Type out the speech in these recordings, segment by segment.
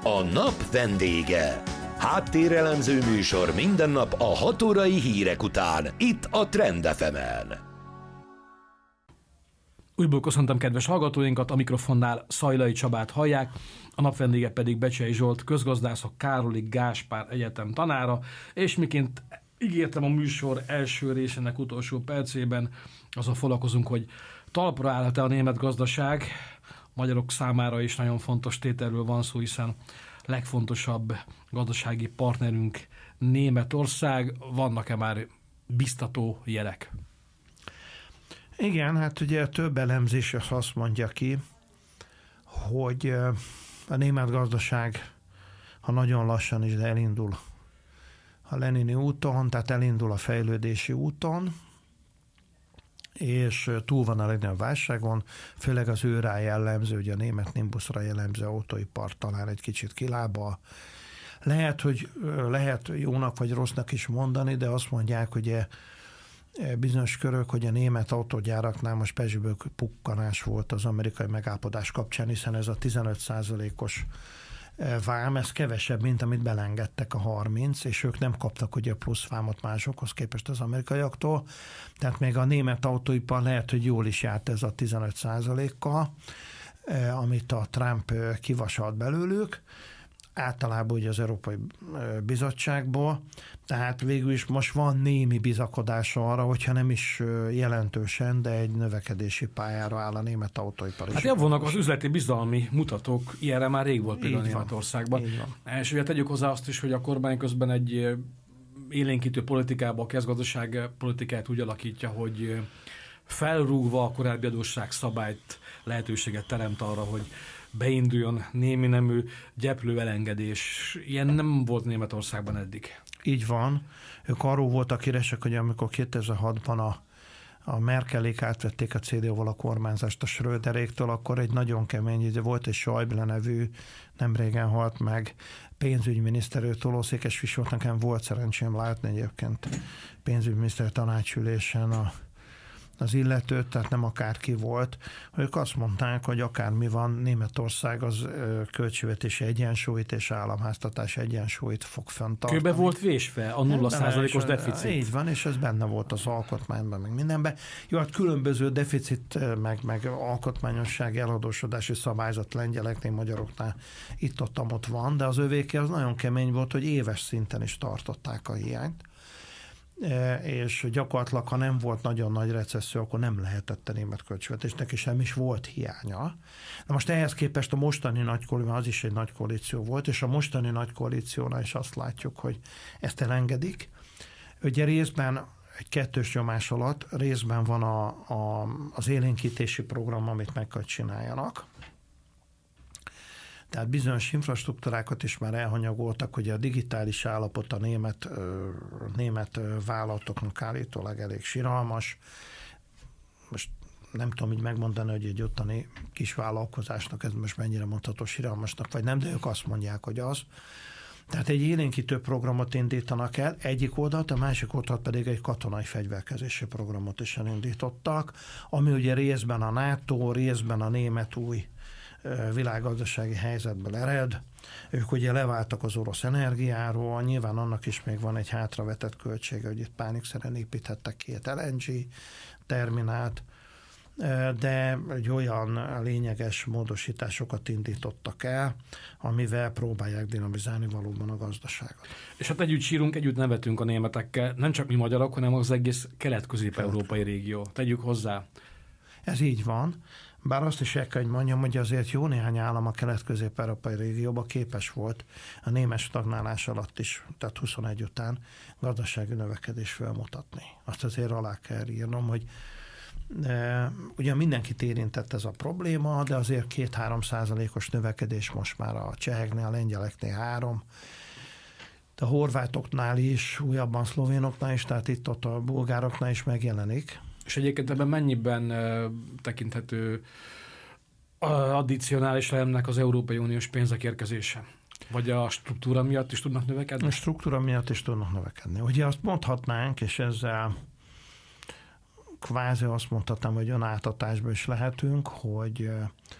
A nap vendége. Háttérelemző műsor minden nap a 6 órai hírek után, itt a Trend FM-en. Újból köszöntöm kedves hallgatóinkat, a mikrofonnál Szajlai Csabát hallják, a nap vendége pedig Becsei Zsolt, közgazdászok Károly Gáspár Egyetem tanára, és miként ígértem a műsor első részének utolsó percében, azon foglalkozunk, hogy talpra állhat-e a német gazdaság. Magyarok számára is nagyon fontos tételről van szó, hiszen legfontosabb gazdasági partnerünk Németország. Vannak-e már biztató jelek? Igen, hát ugye több elemzés azt mondja ki, hogy a német gazdaság, ha nagyon lassan is, de elindul a lenini úton, tehát elindul a fejlődési úton, és túl van a legnagyobb válságon, főleg az ő rá jellemző, ugye a német nimbuszra jellemző autóipar talán egy kicsit kilábal. Lehet jónak vagy rossznak is mondani, de azt mondják, hogy bizonyos körök, hogy a német autógyáraknál most pezsiből pukkanás volt az amerikai megállapodás kapcsán, hiszen ez a 15%-os vám, ez kevesebb, mint amit belengedtek a 30, és ők nem kaptak ugye plusz vámot másokhoz képest az amerikaiaktól. Tehát még a német autóipar lehet, hogy jól is járt ez a 15%-kal, amit a Trump kivasalt belőlük, általában ugye az Európai Bizottságból, tehát végül is most van némi bizakodás arra, hogyha nem is jelentősen, de egy növekedési pályára áll a német autóipar is. Hát javulnak az üzleti bizalmi mutatók, ilyenre már rég volt például Németországban. És ugye tegyük hozzá azt is, hogy a kormány közben egy élénkítő politikába, a közgazdaság politikát úgy alakítja, hogy felrúgva a korábbi adósságszabályt lehetőséget teremt arra, hogy beinduljon némi nemű gyeplő elengedés. Ilyen nem volt Németországban eddig. Így van. Ők arról voltak híresek, hogy amikor 2006-ban a Merkelék átvették a CDU-val a kormányzást a Schröderéktől, akkor egy nagyon kemény, volt egy Schäuble nevű, nem régen halt meg, pénzügyminiszter, ő tolószékes volt, nekem volt szerencsém látni egyébként pénzügyminiszter tanácsülésen az illetőt, tehát nem akárki volt. Ők azt mondták, hogy akármi van, Németország az költségvetési egyensúlyt és államháztatás egyensúlyt fog fenntartani. Kőbe volt vésve a 0%-os deficit. Így van, és ez benne volt az alkotmányban, meg mindenben. Jó, hát különböző deficit, meg alkotmányosság, eladósodási szabályzat lengyeleknél, magyaroknál itt-ott van, de az övéké az nagyon kemény volt, hogy éves szinten is tartották a hiányt, és gyakorlatilag, ha nem volt nagyon nagy recesszió, akkor nem lehetett a német költségvetésnek, és nem is volt hiánya. Na most ehhez képest a mostani nagy koalíció, az is egy nagy koalíció volt, és a mostani nagy koalíciónál is azt látjuk, hogy ezt elengedik. Ugye részben egy kettős nyomás alatt, részben van az élénkítési program, amit meg kell csináljanak. Tehát bizonyos infrastruktúrákat is már elhanyagoltak, hogy a digitális állapot a német vállalatoknak állítólag elég siralmas. Most nem tudom így megmondani, hogy egy ottani kis vállalkozásnak ez most mennyire mondható siralmasnak, vagy nem, de ők azt mondják, hogy az. Tehát egy élénkítő programot indítanak el, egyik oldalt, a másik oldalt pedig egy katonai fegyverkezési programot is elindítottak, ami ugye részben a NATO, részben a német új világgazdasági helyzetből ered. Ők ugye leváltak az orosz energiáról, nyilván annak is még van egy hátravetett költsége, hogy itt pánikszerűen építhettek ki egy LNG terminált, de egy olyan lényeges módosításokat indítottak el, amivel próbálják dinamizálni valóban a gazdaságot. És hát együtt sírunk, együtt nevetünk a németekkel, nem csak mi magyarok, hanem az egész kelet-közép-európai régió. Tegyük hozzá. Ez így van. Bár azt is el kell, hogy mondjam, hogy azért jó néhány állam a kelet-közép-európai régióban képes volt a német stagnálás alatt is, tehát 21 után gazdasági növekedés felmutatni. Azt azért alá kell írnom, hogy ugye mindenkit érintett ez a probléma, de azért 2-3% növekedés most már a cseheknél, a lengyeleknél 3%, a horvátoknál is, újabban szlovénoknál is, tehát itt-ott a bulgároknál is megjelenik. És egyébként ebben mennyiben tekinthető addicionális elemnek az Európai Uniós pénzek érkezése? Vagy a struktúra miatt is tudnak növekedni? A struktúra miatt is tudnak növekedni. Ugye azt mondhatnánk, és ezzel kvázi azt mondhatnám, hogy önáltatásban is lehetünk, hogy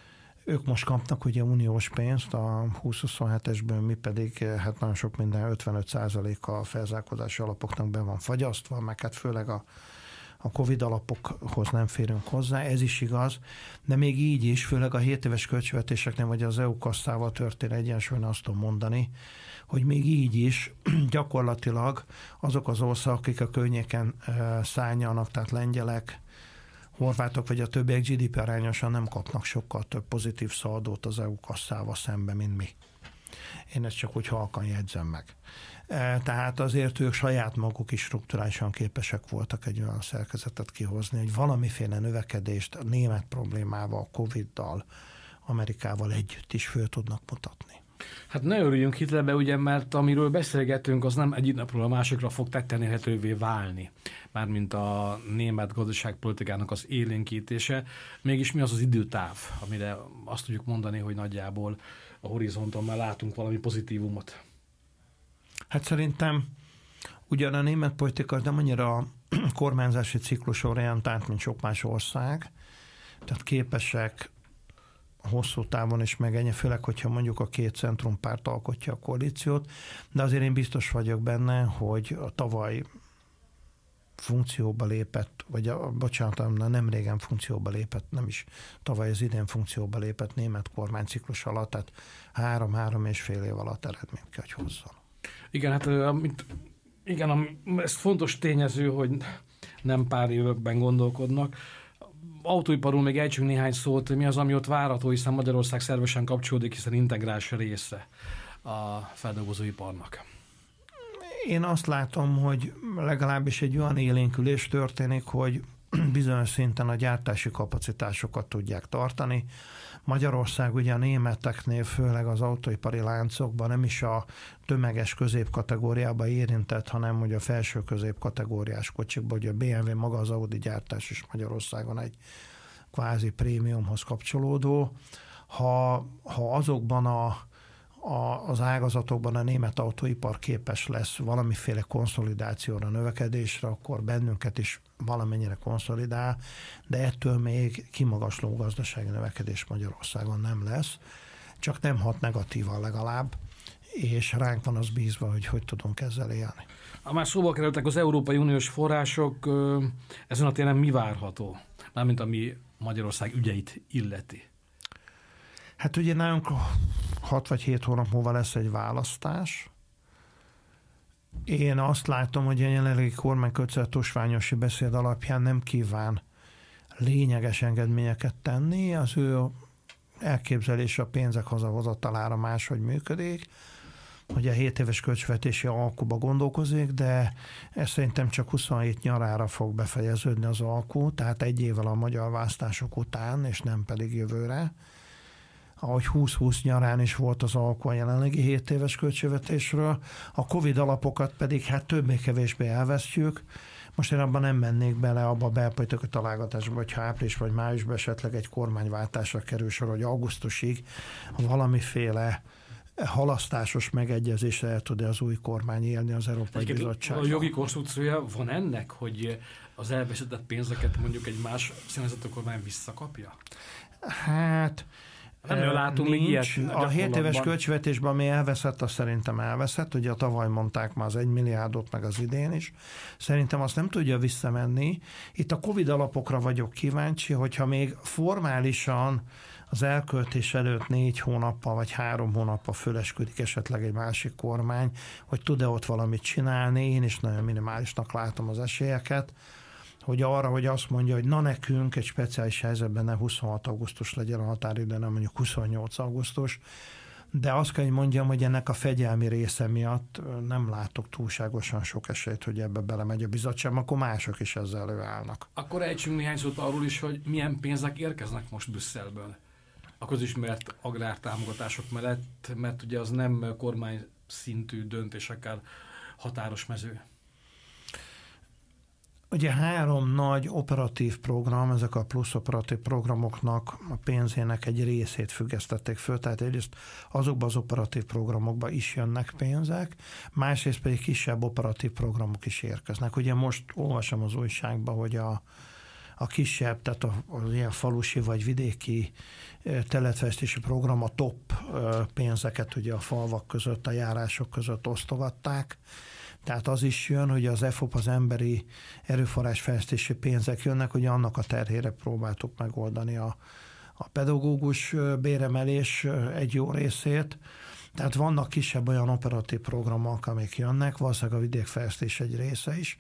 Ők most kapnak ugye uniós pénzt a 2027-esből, mi pedig hát nagyon sok minden 55%-a a felzárkózási alapoknak be van fagyasztva, meg hát főleg a Covid alapokhoz nem férünk hozzá, ez is igaz, de még így is, főleg a 7 éves költségvetéseknél, vagy az EU kasszával történő egyensúlyban azt tudom mondani, hogy még így is gyakorlatilag azok az országok, akik a környéken szárnyalnak, tehát lengyelek, horvátok vagy a többiek GDP arányosan nem kapnak sokkal több pozitív szaldót az EU kasszával szemben, mint mi. Én ezt csak úgy halkan jegyzem meg. Tehát azért ők saját maguk is strukturálisan képesek voltak egy olyan szerkezetet kihozni, hogy valamiféle növekedést a német problémával, Covid-dal, Amerikával együtt is föl tudnak mutatni. Hát ne örüljünk Hitlerbe, ugye, mert amiről beszélgetünk, az nem egyik napról a másikra fog tetten érhetővé válni. Mármint a német gazdaságpolitikának az élénkítése. Mégis mi az az időtáv, amire azt tudjuk mondani, hogy nagyjából a horizonton már látunk valami pozitívumot? Hát szerintem ugyan a német politika nem annyira kormányzási ciklus orientált, mint sok más ország, tehát képesek hosszú távon is megennyi, főleg, hogyha mondjuk a két centrumpárt alkotja a koalíciót, de azért én biztos vagyok benne, hogy a tavaly funkcióba lépett, vagy nem régen funkcióba lépett, nem is tavaly, az idén funkcióba lépett német kormányciklus alatt, tehát 3-3,5 év alatt eredményt kell, hogy hozzon. Igen, hát ez fontos tényező, hogy nem pár években gondolkodnak. Autóiparul még ejtsünk néhány szót, mi az, ami ott várható, hiszen Magyarország szervesen kapcsolódik, hiszen integráns része a feldolgozóiparnak. Én azt látom, hogy legalábbis egy olyan élénkülés történik, hogy bizonyos szinten a gyártási kapacitásokat tudják tartani. Magyarország ugye a németeknél, főleg az autóipari láncokban nem is a tömeges középkategóriába érintett, hanem hogy a felső középkategóriás kocsikban, hogy a BMW, maga az Audi gyártás is Magyarországon egy kvázi prémiumhoz kapcsolódó. Ha azokban az ágazatokban a német autóipar képes lesz valamiféle konszolidációra, növekedésre, akkor bennünket is valamennyire konszolidál, de ettől még kimagasló gazdasági növekedés Magyarországon nem lesz, csak nem hat negatívan legalább, és ránk van az bízva, hogy tudunk ezzel élni. Már szóba kerültek az Európai Uniós források, ezen a téren mi várható? Mármint ami Magyarország ügyeit illeti. Hát ugye nálunk 6 vagy 7 hónap múlva lesz egy választás. Én azt látom, hogy a jelenlegi kormánykötszet tusványosi beszéd alapján nem kíván lényeges engedményeket tenni. Az ő elképzelése a pénzek hazahozatalára máshogy működik, hogy a 7 éves költségvetési alkuba gondolkozik, de ez szerintem csak 27 nyarára fog befejeződni az alkú, tehát egy évvel a magyar választások után, és nem pedig jövőre. Ahogy 2020 nyarán is volt az alkú a jelenlegi 7 éves költségvetésről, a Covid alapokat pedig hát többé-kevésbé elvesztjük. Most én abban nem mennék bele abba a belpolitikai találgatásba, hogyha április vagy májusban esetleg egy kormányváltásra kerül sor, hogy augusztusig valamiféle halasztásos megegyezésre el tud az új kormány élni az Európai Bizottság. A jogi konstrukciója van ennek, hogy az elveszített pénzeket mondjuk egy más színvezető kormány visszakapja? Hát nem látunk még ilyet. A 7 éves költségvetésben, ami elveszett, azt szerintem elveszett. Ugye tavaly mondták már az 1 milliárdot, meg az idén is. Szerintem azt nem tudja visszamenni. Itt a Covid alapokra vagyok kíváncsi, hogyha még formálisan az elköltés előtt 4 hónappal vagy 3 hónappal föleskodik esetleg egy másik kormány, hogy tud-e ott valamit csinálni. Én is nagyon minimálisnak látom az esélyeket, hogy arra, hogy azt mondja, hogy na nekünk egy speciális helyzetben ne 26 augusztus legyen a határidő, nem mondjuk 28 augusztus, de azt kell, hogy mondjam, hogy ennek a fegyelmi része miatt nem látok túlságosan sok esélyt, hogy ebbe belemegy a bizottság, akkor mások is ezzel előállnak. Akkor ejtsünk néhány szót arról is, hogy milyen pénzek érkeznek most Brüsszelből a közismert agrártámogatások mellett, mert ugye az nem kormány szintű döntésekkel határos mező. Ugye 3 nagy operatív program, ezek a plusz operatív programoknak a pénzének egy részét függesztették föl, tehát egyrészt azokban az operatív programokban is jönnek pénzek, másrészt pedig kisebb operatív programok is érkeznek. Ugye most olvasom az újságban, hogy a kisebb, tehát az ilyen falusi vagy vidéki területfejlesztési program a top pénzeket ugye a falvak között, a járások között osztogatták. Tehát az is jön, hogy az EFOP, az emberi erőforrás fejlesztési pénzek jönnek, hogy annak a terhére próbáltuk megoldani a pedagógus béremelés egy jó részét. Tehát vannak kisebb olyan operatív programok, amik jönnek, valószínűleg a vidékfejlesztés egy része is.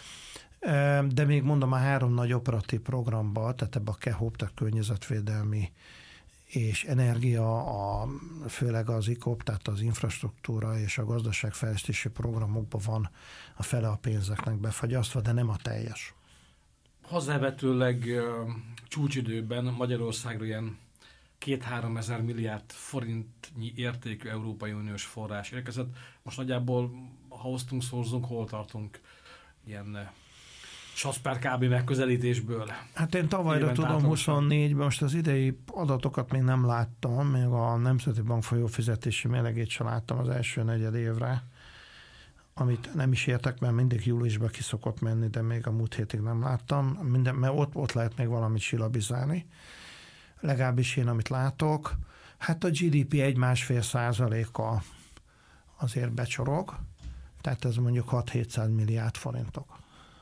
De még mondom, a 3 nagy operatív programban, tehát ebben a KEHOP, tehát környezetvédelmi és energia, főleg az IKOP, tehát az infrastruktúra és a gazdaságfejlesztési programokban van a fele a pénzeknek befagyasztva, de nem a teljes. Hozzávetőleg csúcsidőben Magyarországra ilyen 2-3 ezer milliárd forintnyi értékű Európai Uniós forrás érkezett. Most nagyjából, ha osztunk, szorzunk, hol tartunk ilyen Sasper kb. Megközelítésből? Hát én tavalyra tudom 24-ben, most az idei adatokat még nem láttam, még a Nemzeti Bank folyófizetési mérlegét sem láttam az első negyed évre, amit nem is értek, mert mindig júliusban ki szokott menni, de még a múlt hétig nem láttam, mert ott lehet még valamit silabizálni. Legalábbis én, amit látok, hát a GDP 1,5%-a azért becsorog, tehát ez mondjuk 6-700 milliárd forintok.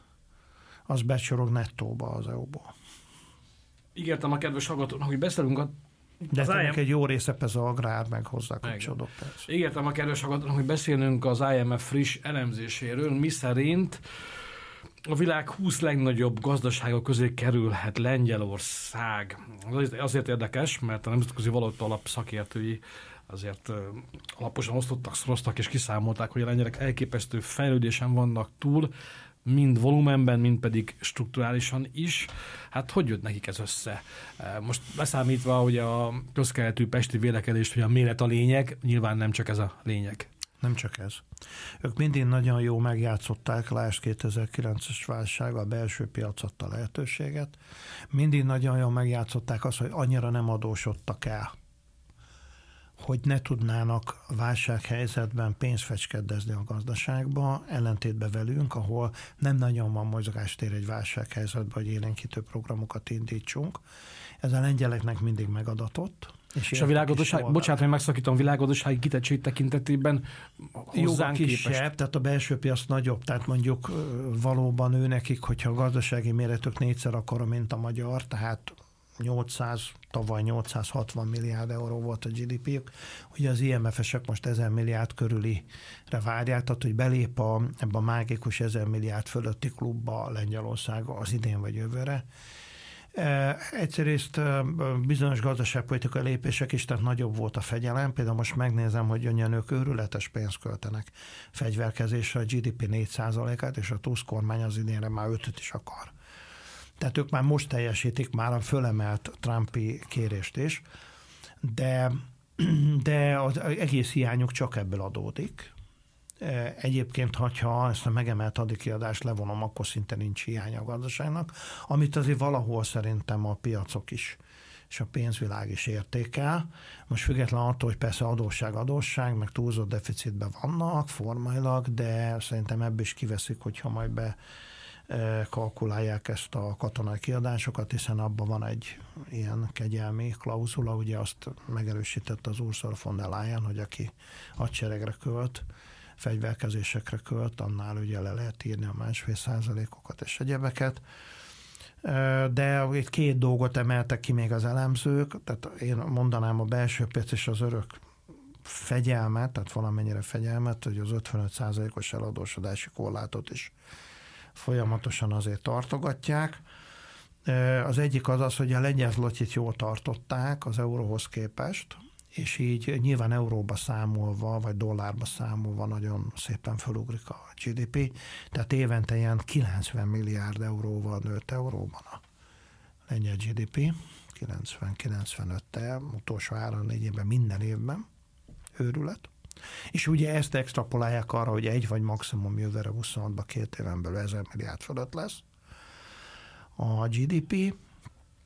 Az becsorog nettóba az EU-ból. Ígértem a kedves hallgatónak, hogy beszélünk a... De ennek egy jó része ez az agrár, meg hozzá kapcsolódó. Ígértem a kedves hallgatónak, hogy beszélünk az IMF friss elemzéséről, miszerint a világ 20 legnagyobb gazdasága közé kerülhet Lengyelország. Azért érdekes, mert a Nemzetközi Valuta Alap szakértői azért alaposan osztottak, szoroztak és kiszámolták, hogy a lengyelek elképesztő fejlődésen vannak túl, mind volumenben, mind pedig strukturálisan is. Hát hogy jött nekik ez össze? Most leszámítva ugye a közkeletű pesti vélekedést, hogy a méret a lényeg, nyilván nem csak ez a lényeg. Nem csak ez. Ők mindig nagyon jó megjátszották, lásd 2009-es válság, a belső piac adta lehetőséget. Mindig nagyon jól megjátszották azt, hogy annyira nem adósodtak el, hogy ne tudnának válsághelyzetben pénzt fecskeddezni a gazdaságba, ellentétben velünk, ahol nem nagyon van mozgástér egy válsághelyzetben, hogy élénkítő programokat indítsunk. Ez a lengyeleknek mindig megadatott. És a világgazdaság, bocsánat, hogy megszakítom, világgazdasági kitettség tekintetében hozzánk kisebb, tehát a belső piac nagyobb, tehát mondjuk valóban ő nekik, hogyha a gazdasági méretük 4-szer akkora, mint a magyar, tehát tavaly 860 milliárd euró volt a GDP-jük. Ugye az IMF-esek most 1000 milliárd körülire várják, tehát hogy belép ebbe a mágikus 1000 milliárd fölötti klubba Lengyelország az idén vagy jövőre. Egyrészt bizonyos gazdaságpolitikai lépések is, tehát nagyobb volt a fegyelem. Például most megnézem, hogy ők őrületes pénzt költenek fegyverkezésre, a GDP 4%-át, és a Tusk kormány az idénre már 5-öt is akar. Tehát ők már most teljesítik már a fölemelt Trumpi kérést is, de az egész hiányuk csak ebből adódik. Egyébként, ha ezt a megemelt adikiadást levonom, akkor szinte nincs hiány a gazdaságnak, amit azért valahol szerintem a piacok is és a pénzvilág is értékel. Most független attól, hogy persze adósság, meg túlzott deficitben vannak formailag, de szerintem ebből is kiveszik, hogyha majd kalkulálják ezt a katonai kiadásokat, hiszen abban van egy ilyen kegyelmi klauzula, ugye azt megerősítette az Ursula von der Leyen, hogy aki hadseregre költ, fegyverkezésekre költ, annál ugye le lehet írni a 1,5%-okat és egyebeket. De itt 2 dolgot emeltek ki még az elemzők, tehát én mondanám a belső piac és az örök fegyelmet, tehát valamennyire fegyelmet, hogy az 55%-os eladósodási korlátot is folyamatosan azért tartogatják. Az egyik az, hogy a lengyel zlotyit jól tartották az euróhoz képest, és így nyilván euróba számolva, vagy dollárba számolva nagyon szépen felugrik a GDP, tehát évente ilyen 90 milliárd euróval nőtt euróban a lengyel GDP, 90-95-tel, utolsó 3-4 évben minden évben, őrület. És ugye ezt extrapolálják arra, hogy egy vagy maximum jövőre 26-ban 2 éven belül 1000 milliárd fölött lesz a GDP,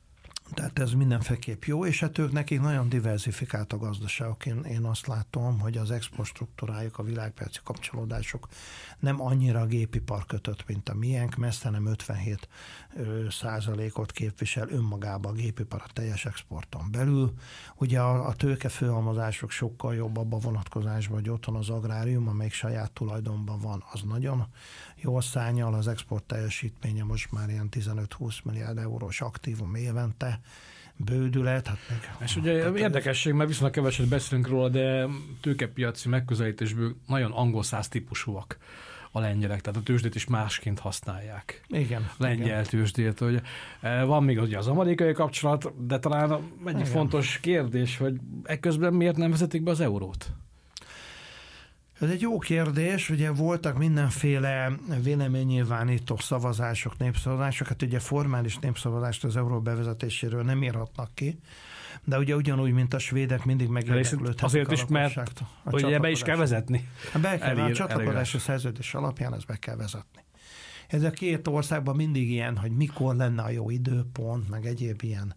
Tehát ez mindenféleképp jó, és hát ők nekik nagyon diversifikált a gazdaságok. Én azt látom, hogy az export struktúrájuk, a világpiaci kapcsolódások nem annyira a gépipar kötött, mint a miénk, messze nem 57%-ot képvisel önmagában a gépipar a teljes exporton belül. Ugye a tőke fölhalmozások sokkal jobb abban a vonatkozásban, hogy otthon az agrárium, amelyik saját tulajdonban van, az nagyon jól szárnyal, az export teljesítménye most már ilyen 15-20 milliárd eurós aktívum évente, bődület. Hát és ugye érdekesség, mert viszonylag keveset beszélünk róla, de tőkepiaci megközelítésből nagyon angol száz típusúak a lengyelek, tehát a tőzsdét is másként használják. Igen. Lengyel tőzsdét, hogy van még ugye az amerikai kapcsolat, de talán egy fontos kérdés, hogy ekközben miért nem vezetik be az eurót? Ez egy jó kérdés, ugye voltak mindenféle véleménynyilvánító szavazások, népszavazások, hát ugye formális népszavazást az euró bevezetéséről nem írhatnak ki, de ugye ugyanúgy, mint a svédek mindig megérdeklődhetik azért is, mert ugye be is kell vezetni. Be kell, a csatlakozási szerződés alapján ezt be kell vezetni. Ez a két országban mindig ilyen, hogy mikor lenne a jó időpont, meg egyéb ilyen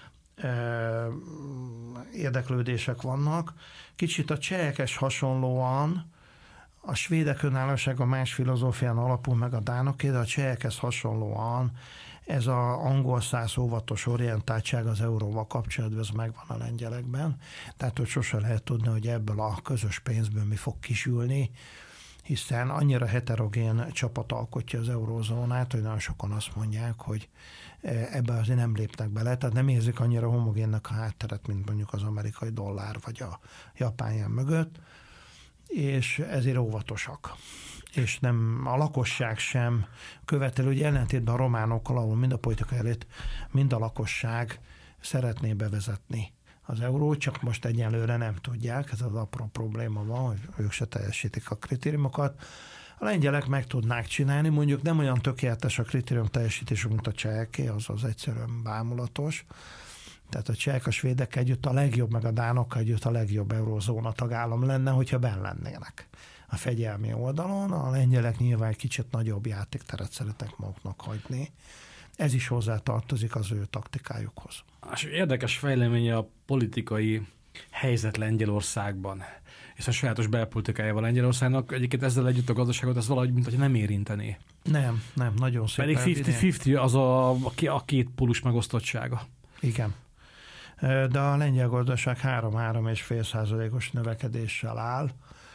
érdeklődések vannak. Kicsit a csehekes hasonlóan, a svédek önállósága más filozófián alapul, meg a dánoké, de a csehekhez hasonlóan ez az angol száz óvatos orientáltság az euróval kapcsolatban, ez megvan a lengyelekben. Tehát, hogy sose lehet tudni, hogy ebből a közös pénzből mi fog kisülni, hiszen annyira heterogén csapat alkotja az eurózónát, hogy nagyon sokan azt mondják, hogy ebbe azért nem lépnek bele, tehát nem érzik annyira homogénnek a hátteret, mint mondjuk az amerikai dollár vagy a japán yen mögött, és ezért óvatosak. És nem, a lakosság sem követel, hogy ellentétben a románokkal, ahol mind a politikai elit, mind a lakosság szeretné bevezetni az eurót, csak most egyenlőre nem tudják, ez az apró probléma van, hogy ők se teljesítik a kritériumokat. A lengyelek meg tudnák csinálni, mondjuk nem olyan tökéletes a kritérium teljesítésük, mint a cseheké, az egyszerűen bámulatos. Tehát a csehek, a svédek együtt a legjobb, meg a dánok együtt a legjobb eurózóna tagállam lenne, hogyha benn lennének a fegyelmi oldalon. A lengyelek nyilván egy kicsit nagyobb játékteret szeretnek maguknak hagyni. Ez is hozzátartozik az ő taktikájukhoz. És érdekes fejleménye a politikai helyzet Lengyelországban, és a sajátos belpolitikájával Lengyelországnak egyébként ezzel együtt a gazdaságot, ez valahogy, mint hogy nem érintené. Nem, nagyon szépen. Pedig 50-50 az a két pólus megosztottsága. Igen. De a lengyel gazdaság 3-3,5%-os növekedéssel áll,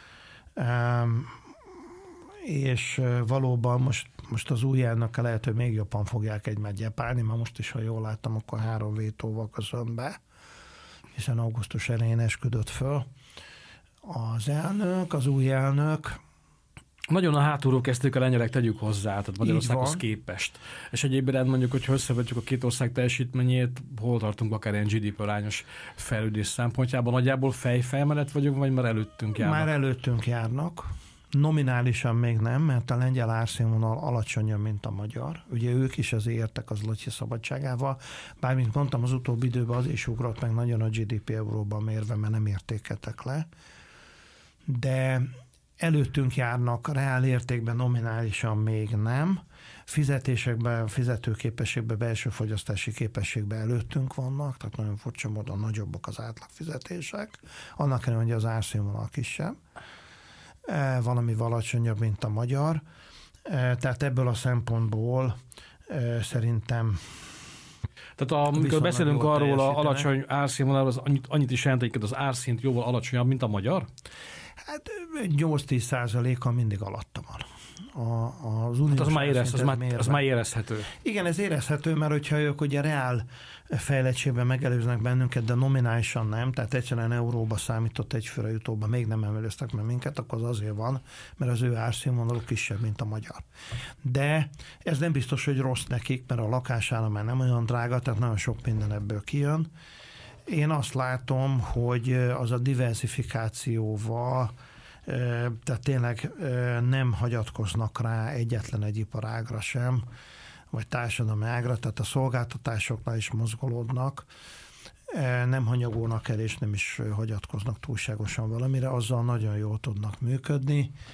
és valóban most az új elnökkel lehet, hogy még jobban fogják egymást gyepálni, mert most is, ha jól láttam, akkor 3 vétóval köszön be, hiszen augusztus elején esküdött föl az elnök, az új elnök. Nagyon a hátulról kezdték a lengyelek, tegyük hozzá, tehát Magyarországhoz képest. És egyébként mondjuk, hogyha összevetjük a két ország teljesítményét, hol tartunk akár ilyen GDP arányos fejlődés szempontjában? Nagyjából fejmelett vagyunk, vagy már előttünk járnak? Már előttünk járnak. Nominálisan még nem, mert a lengyel árszínvonal alacsonyabb, mint a magyar. Ugye ők is azért értek az lotyi szabadságával, bár mint mondtam, az utóbbi időben az is ugrott meg nagyon a GDP euróban mérve, mert nem értékeltek le. De előttünk járnak, reál értékben nominálisan még nem. Fizetésekben, fizetőképességben, belső fogyasztási képességben előttünk vannak, tehát nagyon furcsa módon nagyobbak az átlagfizetések. Annak ellenére, hogy az árszínvonal kisebb. Valami alacsonyabb, mint a magyar. Tehát ebből a szempontból szerintem tehát amikor beszélünk arról az alacsony árszínvonalról, az annyit is jelent, hogy az árszint jóval alacsonyabb, mint a magyar? Hát 8-10%-a mindig alatta van. Az hát az már érezhető. Igen, ez érezhető, mert hogyha ők ugye reál fejlettségben megelőznek bennünket, de nominálisan nem, tehát egyszerűen euróba számított egyfőre jutóban még nem emelőztek meg minket, akkor az azért van, mert az ő árszínvonaluk kisebb, mint a magyar. De ez nem biztos, hogy rossz nekik, mert a lakásállomány nem olyan drága, tehát nagyon sok minden ebből kijön. Én azt látom, hogy az a diversifikációval, tehát tényleg nem hagyatkoznak rá egyetlen egy iparágra sem, vagy társadalmi ágra, tehát a szolgáltatásoknál is mozgolódnak, nem hanyagolnak el, és nem is hagyatkoznak túlságosan valamire, azzal nagyon jól tudnak működni,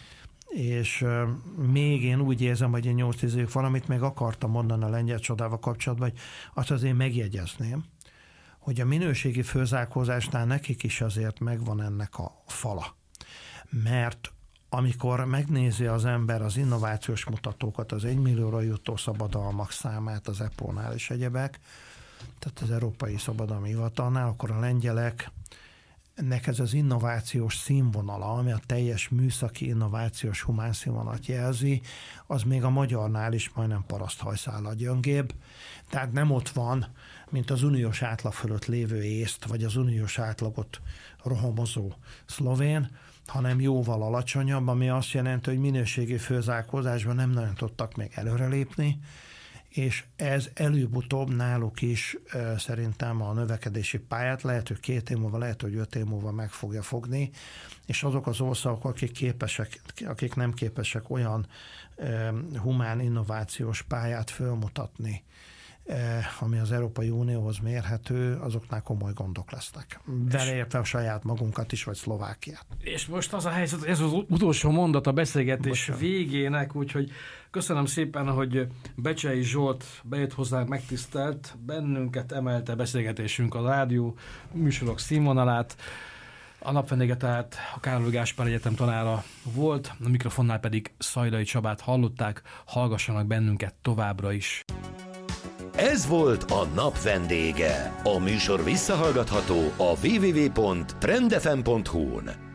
és még én úgy érzem, hogy én 8-10 évig valamit még akartam mondani a lengyel csodával kapcsolatban, hogy azt azért megjegyezném, hogy a minőségi főzárkózásnál nekik is azért megvan ennek a fala. Mert amikor megnézi az ember az innovációs mutatókat, az 1 millióra jutó szabadalmak számát az EPO-nál és egyebek, tehát az Európai Szabadalmi Hivatalnál, akkor a lengyeleknek ez az innovációs színvonala, ami a teljes műszaki innovációs humán színvonalat jelzi, az még a magyarnál is majdnem paraszthajszállal gyöngébb. Tehát nem ott van, mint az uniós átlag fölött lévő észt, vagy az uniós átlagot rohamozó szlovén, hanem jóval alacsonyabb, ami azt jelenti, hogy minőségi főzárkózásban nem nagyon tudtak még előrelépni, és ez előbb-utóbb náluk is szerintem a növekedési pályát lehet, hogy 2 év múlva, lehet, hogy 5 év múlva meg fogja fogni, és azok az országok, akik nem képesek olyan humán innovációs pályát fölmutatni, ami az Európai Unióhoz mérhető, azoknál komoly gondok lesznek. Beleértve a saját magunkat is, vagy Szlovákiát. És most az a helyzet, ez az utolsó mondat a beszélgetés végének, úgyhogy köszönöm szépen, hogy Becsei Zsolt bejött hozzánk, megtisztelt bennünket, emelte beszélgetésünk a rádió műsorok színvonalát. A napvendége tehát a Károly Gáspár Egyetem tanára volt, a mikrofonnál pedig Szajlai Csabát hallották, hallgassanak bennünket továbbra is. Ez volt a nap vendége. A műsor visszahallgatható a www.trendfm.hu-n.